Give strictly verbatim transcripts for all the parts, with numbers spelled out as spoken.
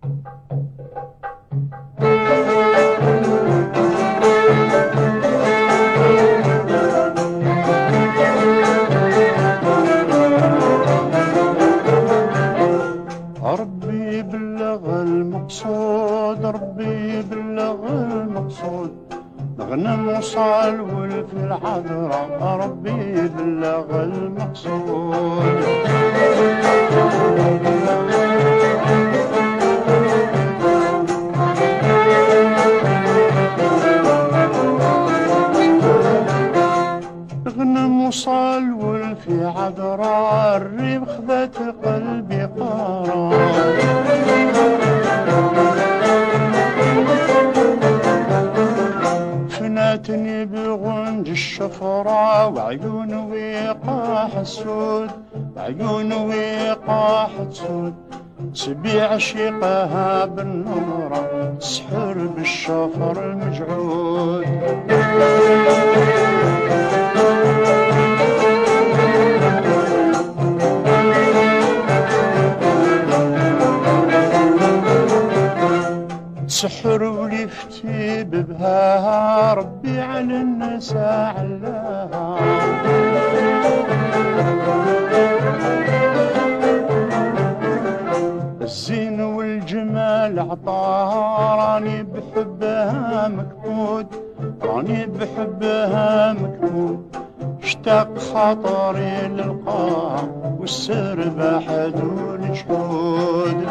ربي بلغ المقصود، ربي بلغ المقصود، نغنم وصال ولف العذراء، ربي بلغ المقصود. نغنم وصال ولف عذراء، الريب خذت قلبي قرار. فناتني بغنج الشفرة وعيون وقاح السود، وعيون وقاح السود، سبي عشيقها بالنمرة، تسحر بالشفر المجعود. سحر ولفتي ببهاها، ربي على النساء علاها. الزين والجمال عطاها، راني بحبها مكبود، راني بحبها مكبود. اشتاق خاطري للقاها، والسربة حدون جحود.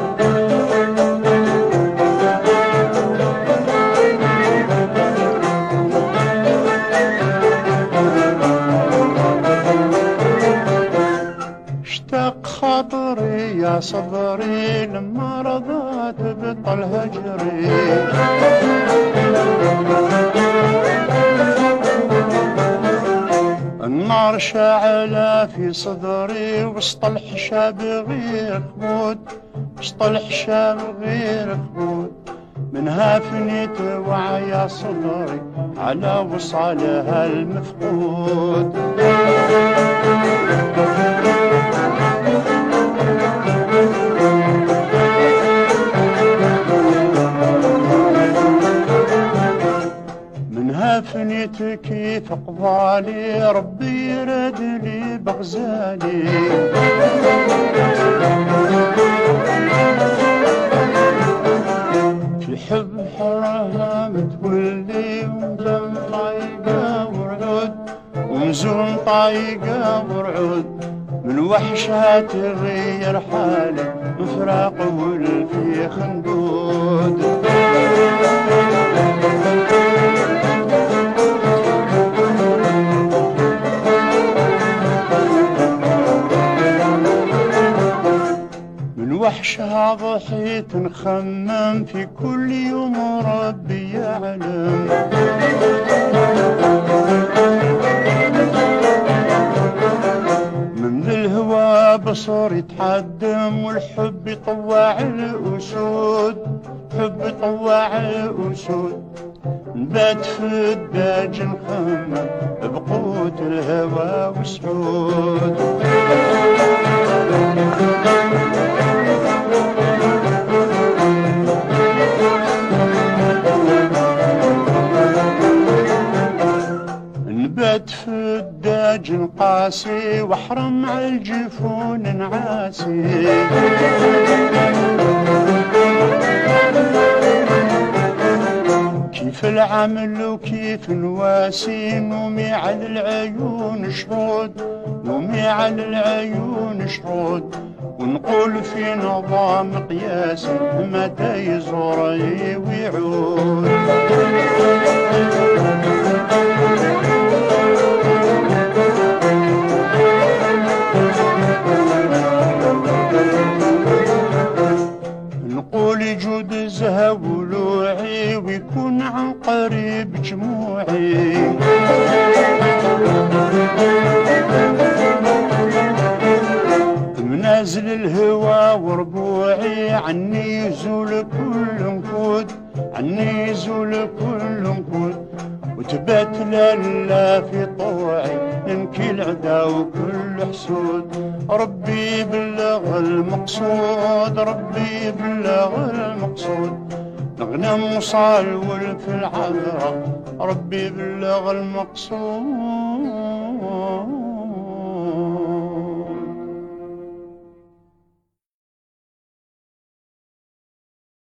اشتاق خاطري يا صبري، لما رضات بطل هجري. النار شاعلة في صدري، وسط الحشاب غير خمود، وسط الحشاب غير خمود. منها فنيت وعيا صدري، على وصالها المفقود. منها فنيت كيف اقبالي، ربي يرد لي بغزالي. في حب حرها متولي، ومزون طايقة ورعود، ومزون طايقة ورعود. من وحشها تغير حالي، مفراق والفي خندود. وحشها ضحيت نخمم، في كل يوم ربي يعلم. من ذي الهوى بصر يتحدم، والحب يطوع الأسود، حب يطوع الأسود. نبات في الداج نخمم، بقوت الهوى وسعود. نبات في الداج نقاسي، واحرم على الجفون نعاسي. كيف العمل وكيف نواسي، نومي على العيون شهود، نومي على العيون شهود. ونقول في نظام قياسي، متى يزوري ويعود. نقول جود زهو ولوعي، ويكون عن قريب جموعي. منازل الهوى وربوعي، عني يزول كل نقود، عني يزول كل نقود. وتبات لالا في طوعي ننكي العدا وكل حسود. ربي بلغ المقصود، ربي بلغ المقصود، نغنم صال والف العذراء، ربي بلغ المقصود.